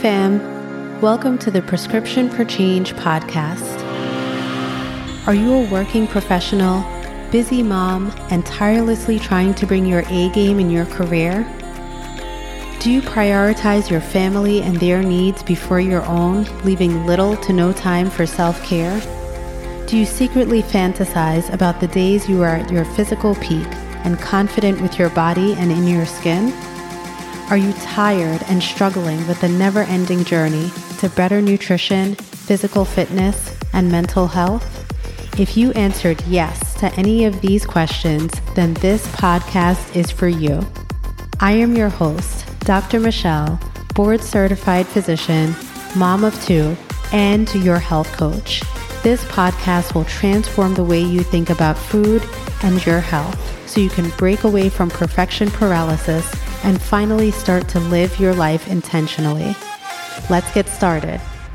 fam. Welcome to the Prescription for Change podcast. Are you a working professional, busy mom, and tirelessly trying to bring your A game in your career? Do you prioritize your family and their needs before your own, leaving little to no time for self-care? Do you secretly fantasize about the days you are at your physical peak and confident with your body and in your skin? Are you tired and struggling with the never-ending journey to better nutrition, physical fitness, and mental health? If you answered yes to any of these questions, then this podcast is for you. I am your host, Dr. Michelle, board-certified physician, mom of two, and your health coach. This podcast will transform the way you think about food and your health so you can break away from perfection paralysis and finally start to live your life intentionally. Let's get started.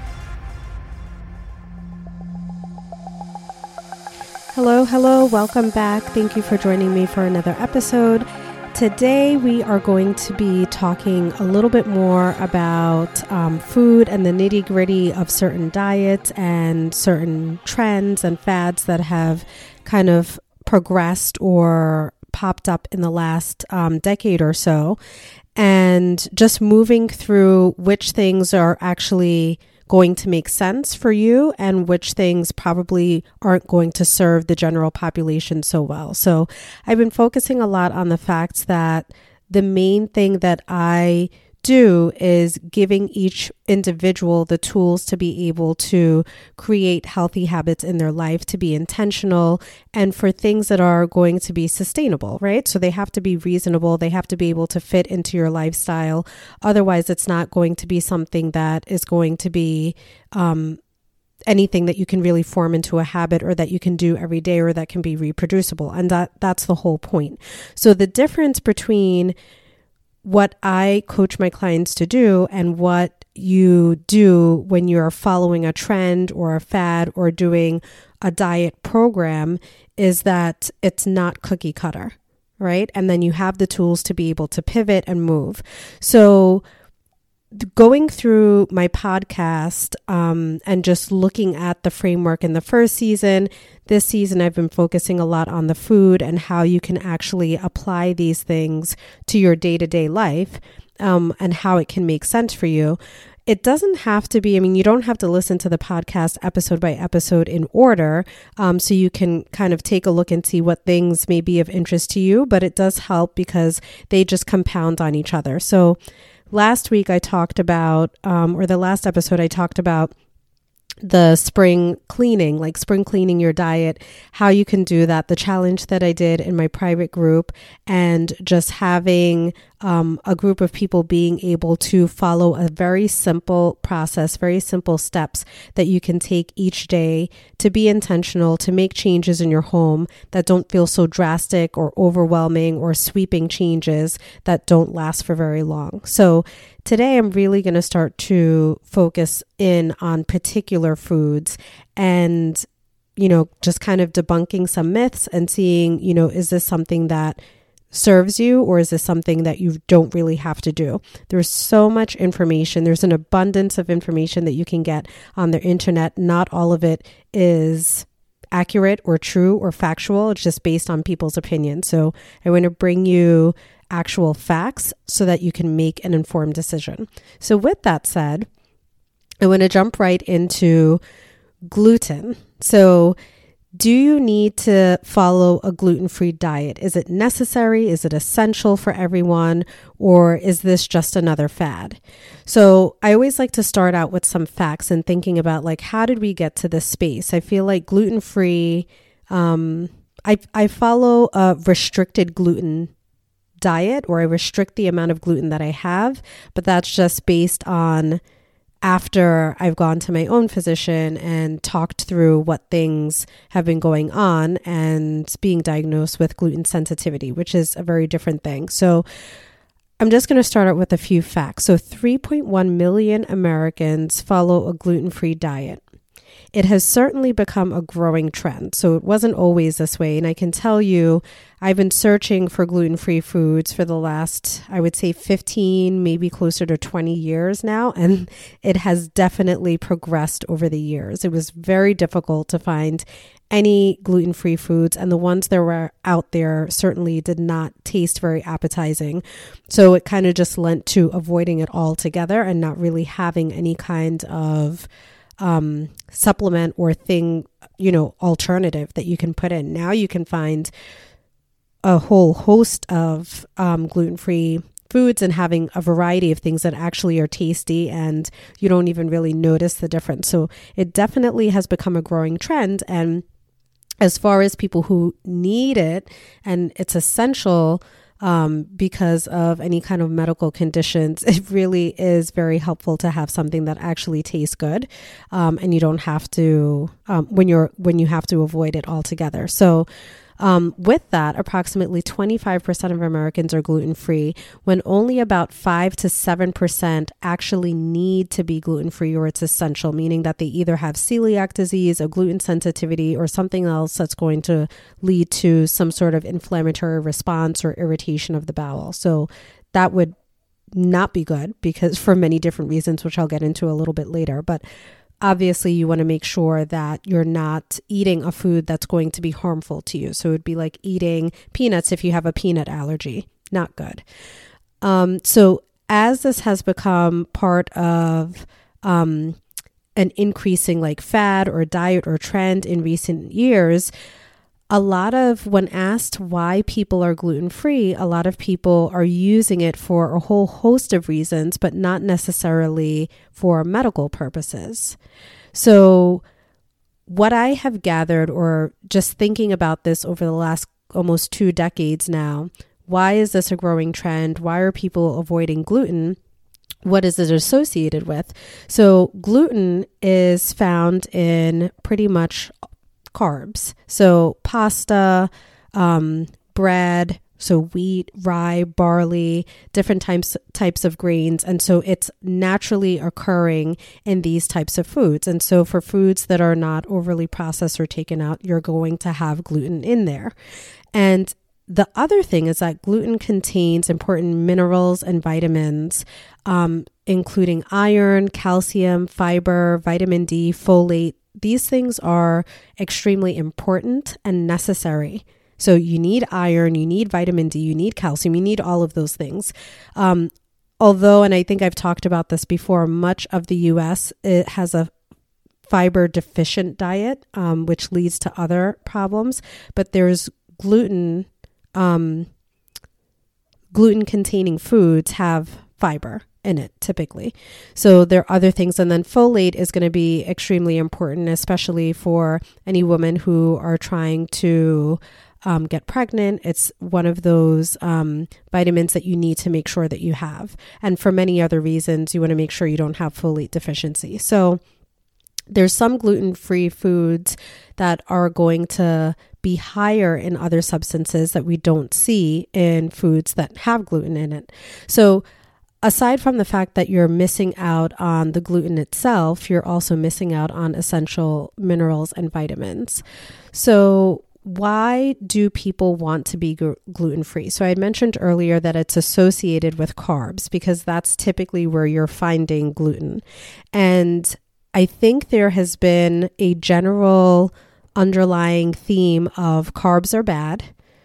Hello, welcome back. Thank you for joining me for another episode. Today we are going to be talking a little bit more about food and the nitty-gritty of certain diets and certain trends and fads that have kind of progressed or popped up in the last decade or so, and just moving through which things are actually going to make sense for you and which things probably aren't going to serve the general population so well. So I've been focusing a lot on the fact that the main thing that I do is giving each individual the tools to be able to create healthy habits in their life, to be intentional, and for things that are going to be sustainable, right? So they have to be reasonable. They have to be able to fit into your lifestyle. Otherwise, it's not going to be something that is going to be anything that you can really form into a habit or that you can do every day or that can be reproducible. And that's the whole point. So the difference between what I coach my clients to do and what you do when you're following a trend or a fad or doing a diet program is that it's not cookie cutter, right? And then you have the tools to be able to pivot and move. So going through my podcast and just looking at the framework in the first season, this season I've been focusing a lot on the food and how you can actually apply these things to your day-to-day life and how it can make sense for you. It doesn't have to be, you don't have to listen to the podcast episode by episode in order, so you can kind of take a look and see what things may be of interest to you, but it does help because they just compound on each other. So last week I talked about, or the last episode I talked about the spring cleaning, like spring cleaning your diet, how you can do that, the challenge that I did in my private group, and just having a group of people being able to follow a very simple process, very simple steps that you can take each day to be intentional, to make changes in your home that don't feel so drastic or overwhelming or sweeping changes that don't last for very long. So today I'm really going to start to focus in on particular foods and, just kind of debunking some myths and seeing, is this something that serves you or is this something that you don't really have to do? There's so much information. There's an abundance of information that you can get on the internet. Not all of it is accurate or true or factual. It's just based on people's opinions. So I want to bring you actual facts so that you can make an informed decision. So with that said, I want to jump right into gluten. So do you need to follow a gluten-free diet? Is it necessary? Is it essential for everyone? Or is this just another fad? So I always like to start out with some facts and thinking about how did we get to this space? I feel like gluten-free, I follow a restricted gluten diet, or I restrict the amount of gluten that I have, but that's just based on after I've gone to my own physician and talked through what things have been going on and being diagnosed with gluten sensitivity, which is a very different thing. So I'm just going to start out with a few facts. So 3.1 million Americans follow a gluten-free diet. it has certainly become a growing trend. So it wasn't always this way. And I can tell you, I've been searching for gluten-free foods for the last, I would say 15, maybe closer to 20 years now. And it has definitely progressed over the years. It was very difficult to find any gluten-free foods, and the ones that were out there certainly did not taste very appetizing. So it kind of just lent to avoiding it altogether and not really having any kind of supplement or thing, alternative that you can put in. Now you can find a whole host of gluten-free foods and having a variety of things that actually are tasty, and you don't even really notice the difference. So it definitely has become a growing trend. And as far as people who need it, and it's essential because of any kind of medical conditions, it really is very helpful to have something that actually tastes good, and you don't have to when you have to avoid it altogether. So with that, approximately 25% of Americans are gluten-free, when only about 5 to 7% actually need to be gluten-free or it's essential, meaning that they either have celiac disease, a gluten sensitivity, or something else that's going to lead to some sort of inflammatory response or irritation of the bowel. So that would not be good because for many different reasons, which I'll get into a little bit later. But obviously, you want to make sure that you're not eating a food that's going to be harmful to you. So it would be like eating peanuts if you have a peanut allergy. Not good. So as this has become part of an increasing like fad or diet or trend in recent years, when asked why people are gluten-free, a lot of people are using it for a whole host of reasons, but not necessarily for medical purposes. So what I have gathered, or just thinking about this over the last almost 2 decades now, why is this a growing trend? Why are people avoiding gluten? What is it associated with? So gluten is found in pretty much carbs. So pasta, bread, so wheat, rye, barley, different types of grains. And so it's naturally occurring in these types of foods. And so for foods that are not overly processed or taken out, you're going to have gluten in there. And the other thing is that gluten contains important minerals and vitamins, including iron, calcium, fiber, vitamin D, folate. These things are extremely important and necessary. So you need iron, you need vitamin D, you need calcium, you need all of those things. Although, and I think I've talked about this before, much of the U.S. it has a fiber deficient diet, which leads to other problems. But there's gluten containing foods have fiber in it typically. So there are other things. And then folate is going to be extremely important, especially for any women who are trying to get pregnant. It's one of those vitamins that you need to make sure that you have. And for many other reasons, you want to make sure you don't have folate deficiency. So there's some gluten-free foods that are going to be higher in other substances that we don't see in foods that have gluten in it. So aside from the fact that you're missing out on the gluten itself, you're also missing out on essential minerals and vitamins. So why do people want to be gluten-free? So I had mentioned earlier that it's associated with carbs because that's typically where you're finding gluten. And I think there has been a general underlying theme of carbs are bad.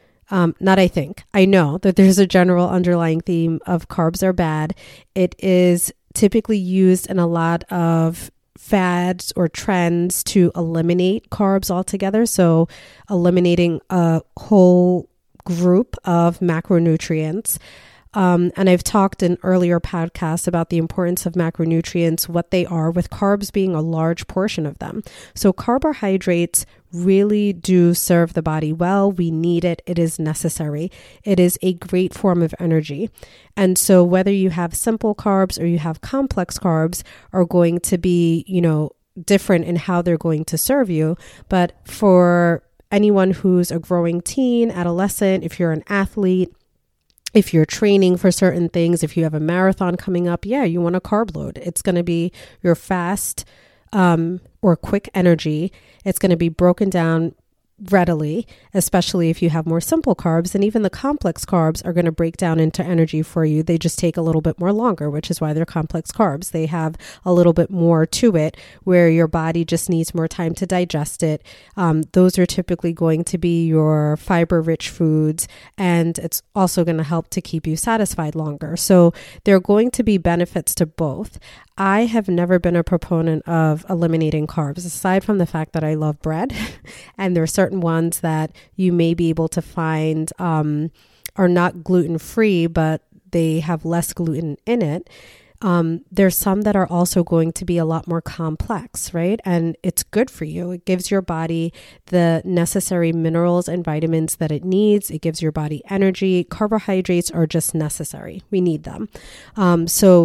I know that there's a general underlying theme of carbs are bad. It is typically used in a lot of fads or trends to eliminate carbs altogether. So eliminating a whole group of macronutrients. And I've talked in earlier podcasts about the importance of macronutrients, what they are, with carbs being a large portion of them. So carbohydrates really do serve the body well. We need it. It is necessary. It is a great form of energy. And so whether you have simple carbs or you have complex carbs are going to be, different in how they're going to serve you. But for anyone who's a growing teen, adolescent, if you're an athlete, if you're training for certain things, if you have a marathon coming up, you want a carb load. It's going to be your fast or quick energy. It's going to be broken down readily, especially if you have more simple carbs, and even the complex carbs are going to break down into energy for you. They just take a little bit more longer, which is why they're complex carbs. They have a little bit more to it where your body just needs more time to digest it. Those are typically going to be your fiber-rich foods, and it's also going to help to keep you satisfied longer. So there are going to be benefits to both. I have never been a proponent of eliminating carbs, aside from the fact that I love bread. And there are certain ones that you may be able to find are not gluten-free, but they have less gluten in it. There's some that are also going to be a lot more complex, right? And it's good for you. It gives your body the necessary minerals and vitamins that it needs. It gives your body energy. Carbohydrates are just necessary. We need them. So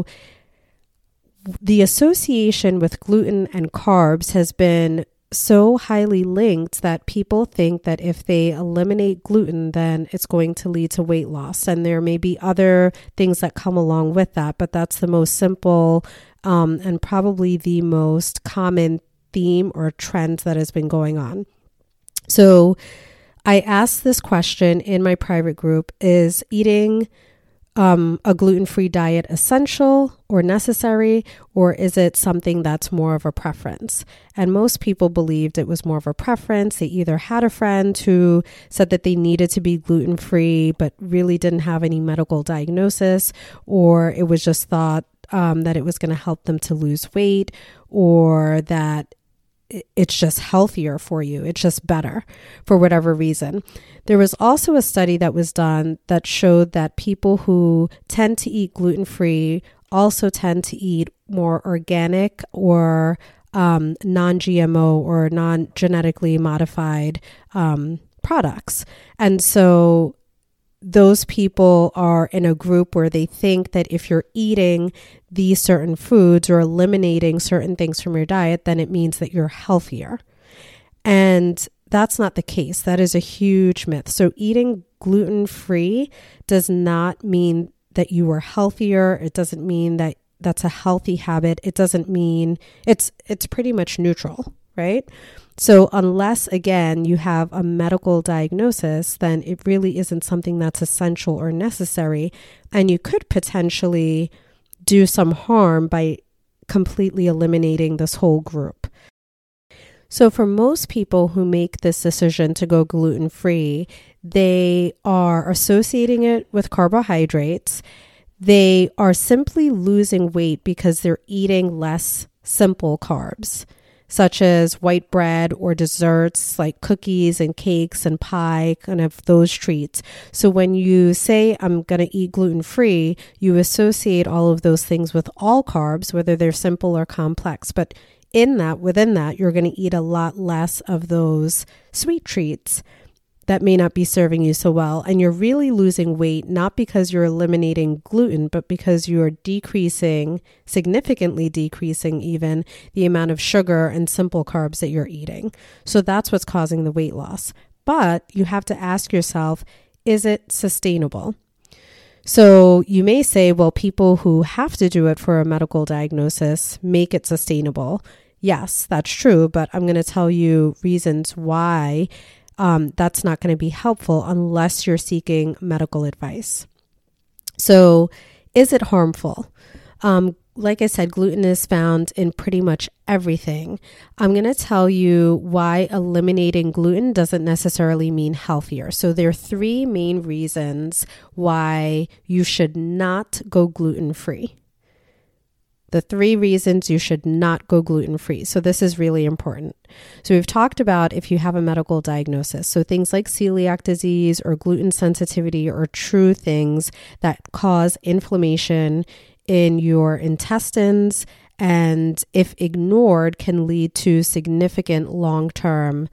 the association with gluten and carbs has been so highly linked that people think that if they eliminate gluten, then it's going to lead to weight loss. And there may be other things that come along with that, but that's the most simple and probably the most common theme or trend that has been going on. So I asked this question in my private group: is eating a gluten-free diet essential or necessary, or is it something that's more of a preference? And most people believed it was more of a preference. They either had a friend who said that they needed to be gluten-free but really didn't have any medical diagnosis, or it was just thought that it was going to help them to lose weight, or that it's just healthier for you. It's just better for whatever reason. There was also a study that was done that showed that people who tend to eat gluten-free also tend to eat more organic or non-GMO or non-genetically modified products. And so those people are in a group where they think that if you're eating these certain foods or eliminating certain things from your diet, then it means that you're healthier. And that's not the case. That is a huge myth. So eating gluten-free does not mean that you are healthier. It doesn't mean that that's a healthy habit. It doesn't mean it's pretty much neutral, right? So unless, again, you have a medical diagnosis, then it really isn't something that's essential or necessary. And you could potentially do some harm by completely eliminating this whole group. So for most people who make this decision to go gluten-free, they are associating it with carbohydrates. They are simply losing weight because they're eating less simple carbs, such as white bread or desserts like cookies and cakes and pie, kind of those treats. So when you say, I'm going to eat gluten-free, you associate all of those things with all carbs, whether they're simple or complex. But within that, you're going to eat a lot less of those sweet treats that may not be serving you so well. And you're really losing weight, not because you're eliminating gluten, but because you're significantly decreasing even the amount of sugar and simple carbs that you're eating. So that's what's causing the weight loss. But you have to ask yourself, is it sustainable? So you may say, well, people who have to do it for a medical diagnosis make it sustainable. Yes, that's true, but I'm going to tell you reasons why that's not going to be helpful unless you're seeking medical advice. So is it harmful? Like I said, gluten is found in pretty much everything. I'm going to tell you why eliminating gluten doesn't necessarily mean healthier. So there are three main reasons why you should not go gluten-free. The three reasons you should not go gluten-free. So this is really important. So we've talked about if you have a medical diagnosis. So things like celiac disease or gluten sensitivity are true things that cause inflammation in your intestines, and if ignored, can lead to significant long-term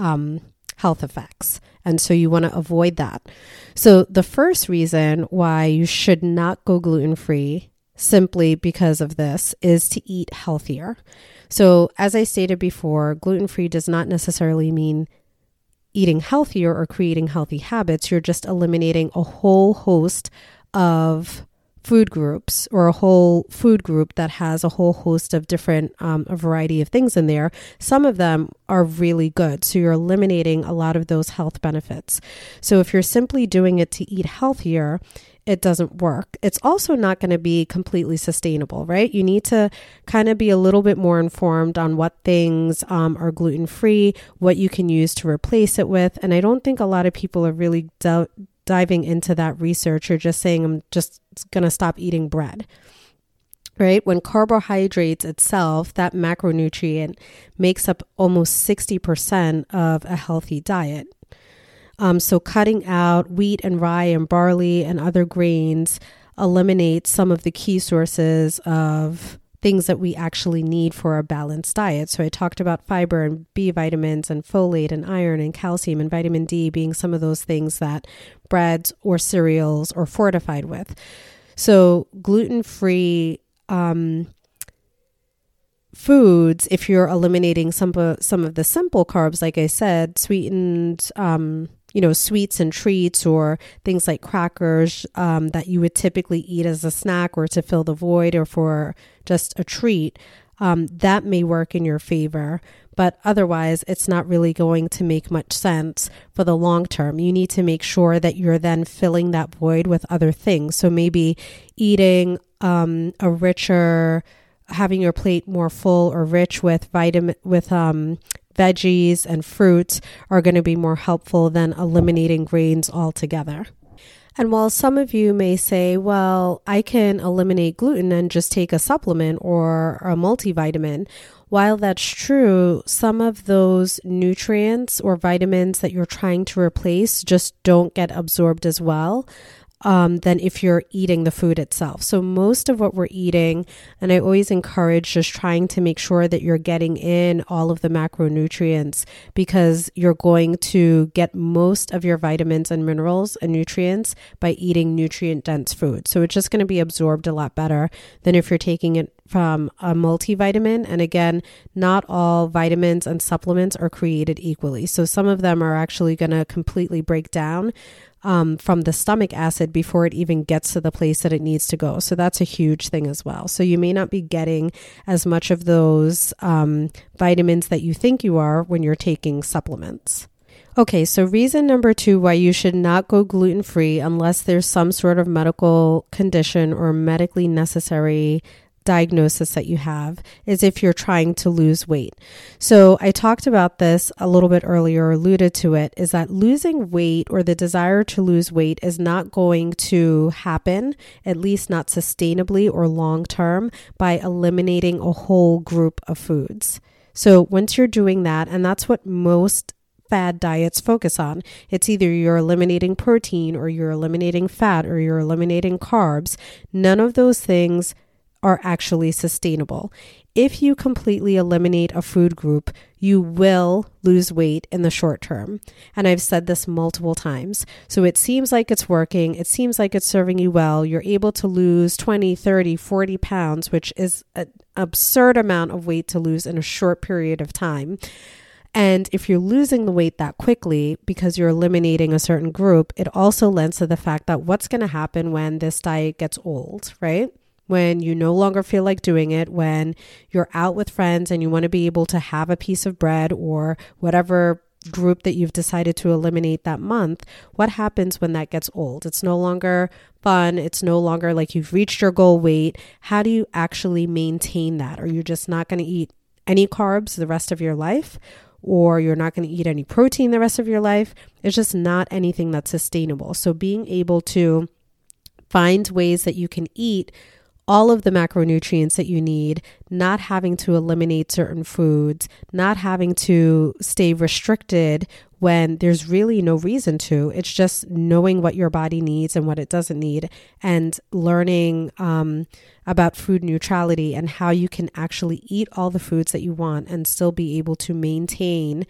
health effects. And so you want to avoid that. So the first reason why you should not go gluten-free, simply because of this, is to eat healthier. So as I stated before, gluten-free does not necessarily mean eating healthier or creating healthy habits. You're just eliminating a whole host of food groups or a whole food group that has a whole host of different, a variety of things in there, some of them are really good. So you're eliminating a lot of those health benefits. So if you're simply doing it to eat healthier, it doesn't work. It's also not going to be completely sustainable, right? You need to kind of be a little bit more informed on what things are gluten-free, what you can use to replace it with. And I don't think a lot of people are really diving into that research or just saying, I'm just going to stop eating bread, right? When carbohydrates itself, that macronutrient makes up almost 60% of a healthy diet. So cutting out wheat and rye and barley and other grains eliminates some of the key sources of things that we actually need for a balanced diet. So I talked about fiber and B vitamins and folate and iron and calcium and vitamin D being some of those things that breads or cereals are fortified with. So gluten-free foods, if you're eliminating some of the simple carbs, like I said, sweetened sweets and treats or things like crackers that you would typically eat as a snack or to fill the void or for just a treat, that may work in your favor. But otherwise, it's not really going to make much sense for the long term. You need to make sure that you're then filling that void with other things. So maybe eating having your plate more full or rich with veggies and fruits are going to be more helpful than eliminating grains altogether. And while some of you may say, well, I can eliminate gluten and just take a supplement or a multivitamin, while that's true, some of those nutrients or vitamins that you're trying to replace just don't get absorbed as well than if you're eating the food itself. So most of what we're eating, and I always encourage just trying to make sure that you're getting in all of the macronutrients, because you're going to get most of your vitamins and minerals and nutrients by eating nutrient-dense food. So it's just going to be absorbed a lot better than if you're taking it from a multivitamin. And again, not all vitamins and supplements are created equally. So some of them are actually going to completely break down from the stomach acid before it even gets to the place that it needs to go. So that's a huge thing as well. So you may not be getting as much of those vitamins that you think you are when you're taking supplements. Okay, so reason number 2 why you should not go gluten-free unless there's some sort of medical condition or medically necessary diagnosis that you have is if you're trying to lose weight. So I talked about this a little bit earlier, alluded to it, is that losing weight or the desire to lose weight is not going to happen, at least not sustainably or long term, by eliminating a whole group of foods. So once you're doing that, and that's what most fad diets focus on. It's either you're eliminating protein or you're eliminating fat or you're eliminating carbs. None of those things are actually sustainable. If you completely eliminate a food group, you will lose weight in the short term. And I've said this multiple times. So it seems like it's working. It seems like it's serving you well. You're able to lose 20, 30, 40 pounds, which is an absurd amount of weight to lose in a short period of time. And if you're losing the weight that quickly because you're eliminating a certain group, it also lends to the fact that what's going to happen when this diet gets old, right? When you no longer feel like doing it, when you're out with friends and you want to be able to have a piece of bread or whatever group that you've decided to eliminate that month, what happens when that gets old? It's no longer fun. It's no longer like you've reached your goal weight. How do you actually maintain that? Are you just not going to eat any carbs the rest of your life? Or you're not going to eat any protein the rest of your life? It's just not anything that's sustainable. So being able to find ways that you can eat all of the macronutrients that you need, not having to eliminate certain foods, not having to stay restricted when there's really no reason to. It's just knowing what your body needs and what it doesn't need, and learning about food neutrality and how you can actually eat all the foods that you want and still be able to maintain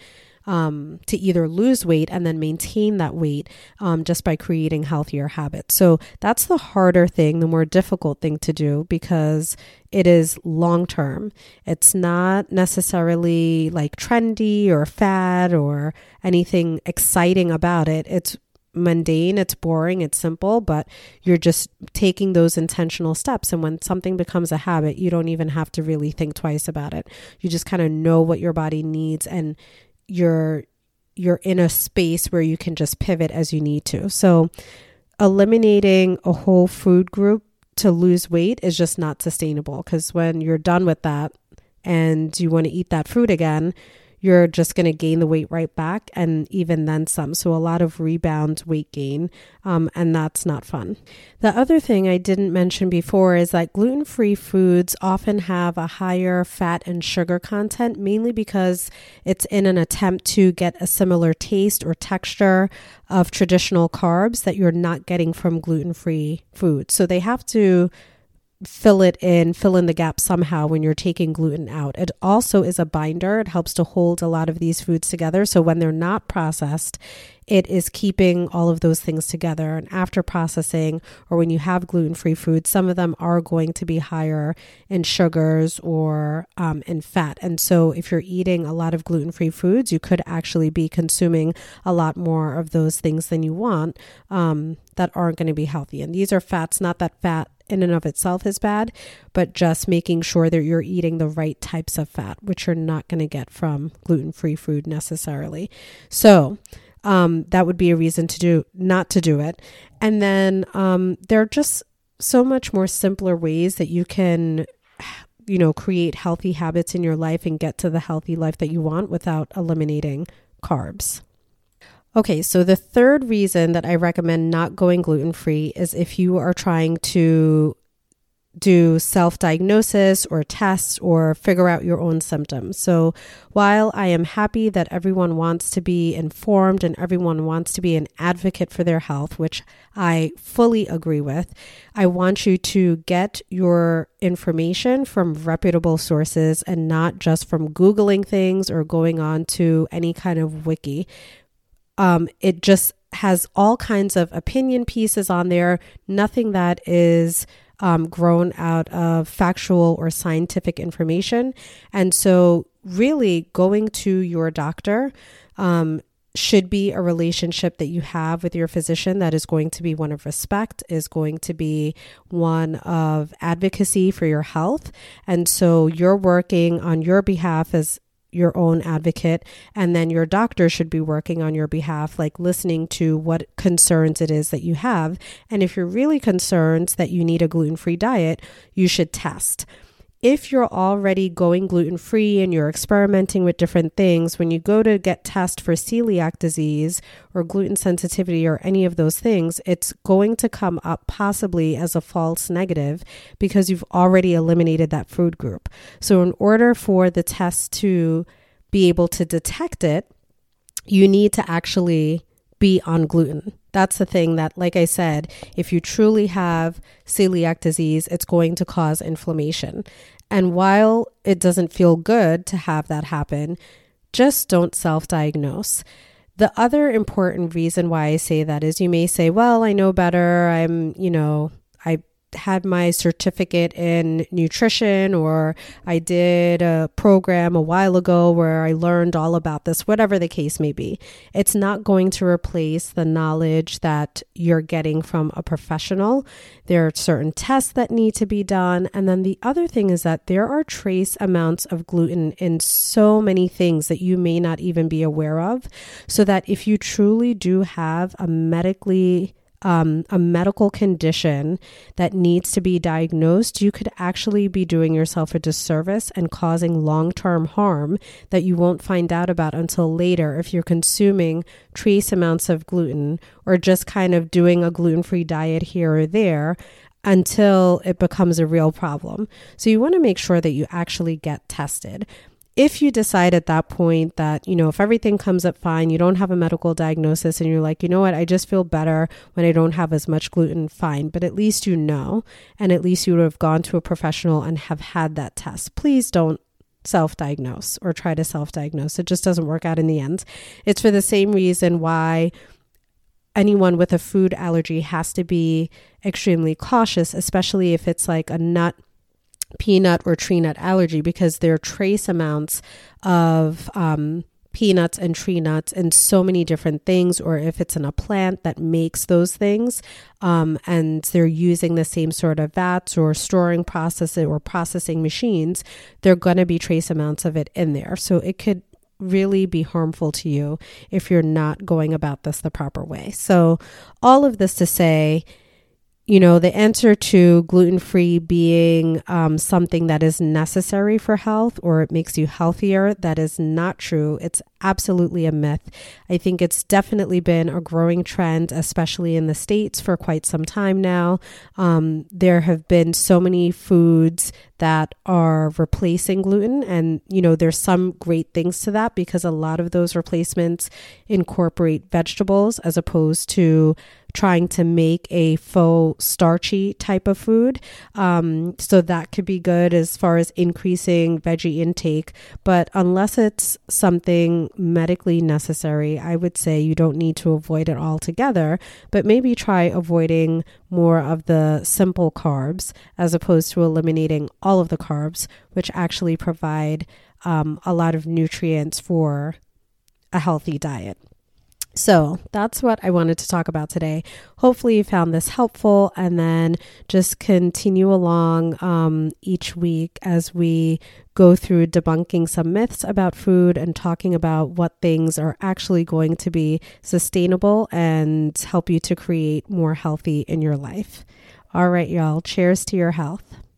to either lose weight and then maintain that weight just by creating healthier habits. So that's the harder thing, the more difficult thing to do, because it is long term. It's not necessarily like trendy or fad or anything exciting about it. It's mundane, it's boring, it's simple, but you're just taking those intentional steps. And when something becomes a habit, you don't even have to really think twice about it. You just kind of know what your body needs, and you're in a space where you can just pivot as you need to. So eliminating a whole food group to lose weight is just not sustainable, because when you're done with that and you want to eat that food again, you're just going to gain the weight right back, and even then some. So a lot of rebound weight gain, and that's not fun. The other thing I didn't mention before is that gluten-free foods often have a higher fat and sugar content, mainly because it's in an attempt to get a similar taste or texture of traditional carbs that you're not getting from gluten-free foods. So they have to fill in the gap somehow when you're taking gluten out. It also is a binder. It helps to hold a lot of these foods together. So when they're not processed, it is keeping all of those things together. And after processing, or when you have gluten-free foods, some of them are going to be higher in sugars or in fat. And so if you're eating a lot of gluten-free foods, you could actually be consuming a lot more of those things than you want that aren't going to be healthy. And these are fats, not that fat in and of itself is bad, but just making sure that you're eating the right types of fat, which you're not going to get from gluten-free food necessarily. So that would be a reason not to do it. And then there are just so much more simpler ways that you can, create healthy habits in your life and get to the healthy life that you want without eliminating carbs. Okay, so the third reason that I recommend not going gluten-free is if you are trying to do self-diagnosis or tests or figure out your own symptoms. So while I am happy that everyone wants to be informed and everyone wants to be an advocate for their health, which I fully agree with, I want you to get your information from reputable sources and not just from Googling things or going on to any kind of wiki. It just has all kinds of opinion pieces on there, nothing that is grown out of factual or scientific information. And so really going to your doctor should be a relationship that you have with your physician that is going to be one of respect, is going to be one of advocacy for your health. And so you're working on your behalf as your own advocate, and then your doctor should be working on your behalf, like listening to what concerns it is that you have. And if you're really concerned that you need a gluten-free diet, you should test. If you're already going gluten-free and you're experimenting with different things, when you go to get tested for celiac disease or gluten sensitivity or any of those things, it's going to come up possibly as a false negative because you've already eliminated that food group. So in order for the test to be able to detect it, you need to actually be on gluten. That's the thing that, like I said, if you truly have celiac disease, it's going to cause inflammation. And while it doesn't feel good to have that happen, just don't self-diagnose. The other important reason why I say that is you may say, well, I know better. I had my certificate in nutrition, or I did a program a while ago where I learned all about this, whatever the case may be. It's not going to replace the knowledge that you're getting from a professional. There are certain tests that need to be done. And then the other thing is that there are trace amounts of gluten in so many things that you may not even be aware of. So that if you truly do have a medical condition that needs to be diagnosed, you could actually be doing yourself a disservice and causing long-term harm that you won't find out about until later if you're consuming trace amounts of gluten or just kind of doing a gluten-free diet here or there until it becomes a real problem. So you want to make sure that you actually get tested. If you decide at that point that, if everything comes up fine, you don't have a medical diagnosis and you're like, you know what, I just feel better when I don't have as much gluten, fine. But at least and at least you would have gone to a professional and have had that test. Please don't self-diagnose or try to self-diagnose. It just doesn't work out in the end. It's for the same reason why anyone with a food allergy has to be extremely cautious, especially if it's like a nut, peanut or tree nut allergy, because there are trace amounts of peanuts and tree nuts and so many different things, or if it's in a plant that makes those things, and they're using the same sort of vats or storing processes or processing machines, there are going to be trace amounts of it in there. So it could really be harmful to you if you're not going about this the proper way. So all of this to say, the answer to gluten-free being something that is necessary for health or it makes you healthier, that is not true. It's absolutely a myth. I think it's definitely been a growing trend, especially in the States, for quite some time now. There have been so many foods that are replacing gluten, and there's some great things to that because a lot of those replacements incorporate vegetables as opposed to trying to make a faux starchy type of food. So that could be good as far as increasing veggie intake. But unless it's something medically necessary, I would say you don't need to avoid it altogether, but maybe try avoiding more of the simple carbs as opposed to eliminating all of the carbs, which actually provide a lot of nutrients for a healthy diet. So that's what I wanted to talk about today. Hopefully you found this helpful, and then just continue along each week as we go through debunking some myths about food and talking about what things are actually going to be sustainable and help you to create more healthy in your life. All right, y'all. Cheers to your health.